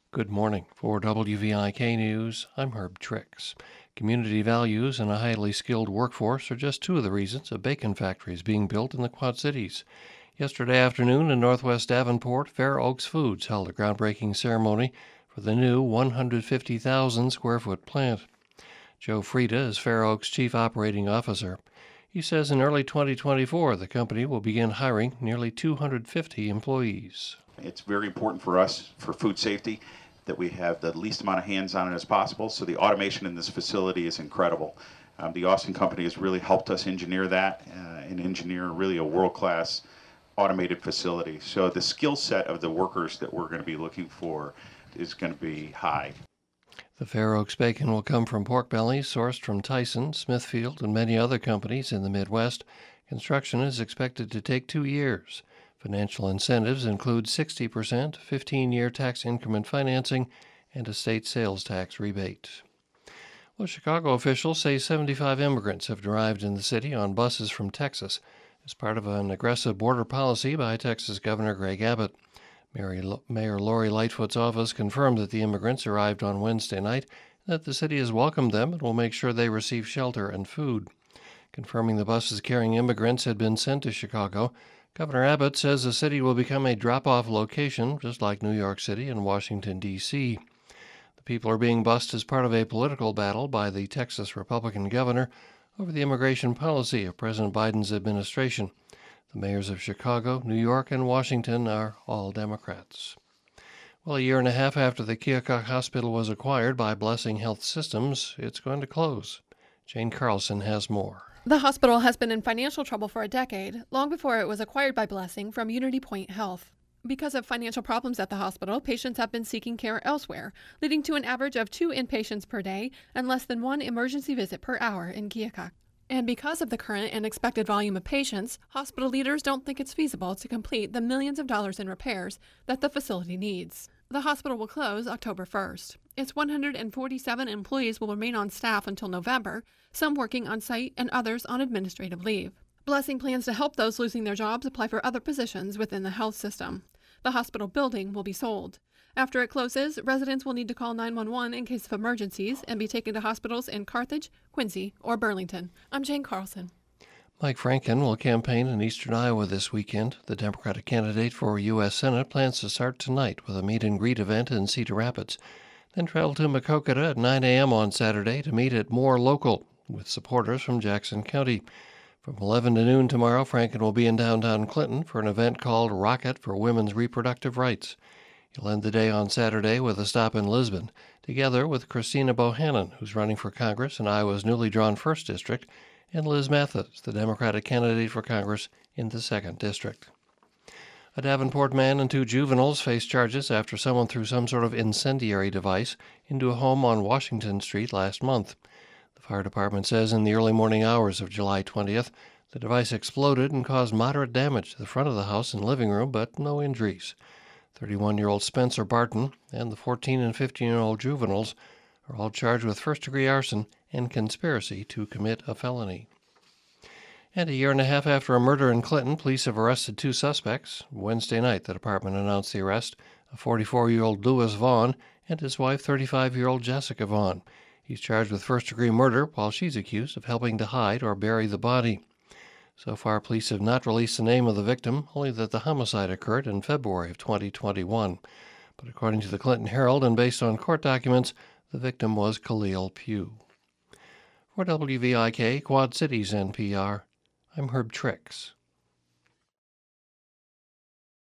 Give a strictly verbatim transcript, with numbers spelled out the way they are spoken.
Good morning. For W V I K News, I'm Herb Tricks. Community values and a highly skilled workforce are just two of the reasons a bacon factory is being built in the Quad Cities. Yesterday afternoon in northwest Davenport, Fair Oaks Foods held a groundbreaking ceremony for the new one hundred fifty thousand square foot plant. Joe Frieda is Fair Oaks' chief operating officer. He says in early twenty twenty-four the company will begin hiring nearly two hundred fifty employees. It's very important for us, for food safety, that we have the least amount of hands on it as possible. So the automation in this facility is incredible. Um, the Austin company has really helped us engineer that uh, and engineer really a world-class automated facility. So the skill set of the workers that we're going to be looking for is going to be high. The Fair Oaks bacon will come from pork bellies sourced from Tyson, Smithfield, and many other companies in the Midwest. Construction is expected to take two years. Financial incentives include sixty percent, fifteen-year tax increment financing, and a state sales tax rebate. Well, Chicago officials say seventy-five immigrants have arrived in the city on buses from Texas as part of an aggressive border policy by Texas Governor Greg Abbott. Mayor Lori Lightfoot's office confirmed that the immigrants arrived on Wednesday night and that the city has welcomed them and will make sure they receive shelter and food. Confirming the buses carrying immigrants had been sent to Chicago, Governor Abbott says the city will become a drop-off location, just like New York City and Washington, D C The people are being bused as part of a political battle by the Texas Republican governor over the immigration policy of President Biden's administration. The mayors of Chicago, New York, and Washington are all Democrats. Well, a year and a half after the Keokuk Hospital was acquired by Blessing Health Systems, it's going to close. Jane Carlson has more. The hospital has been in financial trouble for a decade, long before it was acquired by Blessing from Unity Point Health. Because of financial problems at the hospital, patients have been seeking care elsewhere, leading to an average of two inpatients per day and less than one emergency visit per hour in Keokuk. And because of the current and expected volume of patients, hospital leaders don't think it's feasible to complete the millions of dollars in repairs that the facility needs. The hospital will close October first. Its one hundred forty-seven employees will remain on staff until November, some working on site and others on administrative leave. Blessing plans to help those losing their jobs apply for other positions within the health system. The hospital building will be sold. After it closes, residents will need to call nine one one in case of emergencies and be taken to hospitals in Carthage, Quincy, or Burlington. I'm Jane Carlson. Mike Franken will campaign in eastern Iowa this weekend. The Democratic candidate for U S Senate plans to start tonight with a meet-and-greet event in Cedar Rapids, then travel to Maquoketa at nine a.m. on Saturday to meet at More Local with supporters from Jackson County. From eleven to noon tomorrow, Franken will be in downtown Clinton for an event called Rocket for Women's Reproductive Rights. He'll end the day on Saturday with a stop in Lisbon, together with Christina Bohannon, who's running for Congress in Iowa's newly drawn first District, and Liz Mathis, the Democratic candidate for Congress in the second District. A Davenport man and two juveniles face charges after someone threw some sort of incendiary device into a home on Washington Street last month. The fire department says in the early morning hours of July twentieth, the device exploded and caused moderate damage to the front of the house and living room, but no injuries. thirty-one-year-old Spencer Barton and the fourteen and fifteen-year-old juveniles are all charged with first-degree arson and conspiracy to commit a felony. And a year and a half after a murder in Clinton, police have arrested two suspects. Wednesday night, the department announced the arrest of forty-four-year-old Louis Vaughn and his wife, thirty-five-year-old Jessica Vaughn. He's charged with first-degree murder, while she's accused of helping to hide or bury the body. So far, police have not released the name of the victim, only that the homicide occurred in February of twenty twenty-one. But according to the Clinton Herald and based on court documents, the victim was Khalil Pugh. For W V I K Quad Cities N P R, I'm Herb Tricks.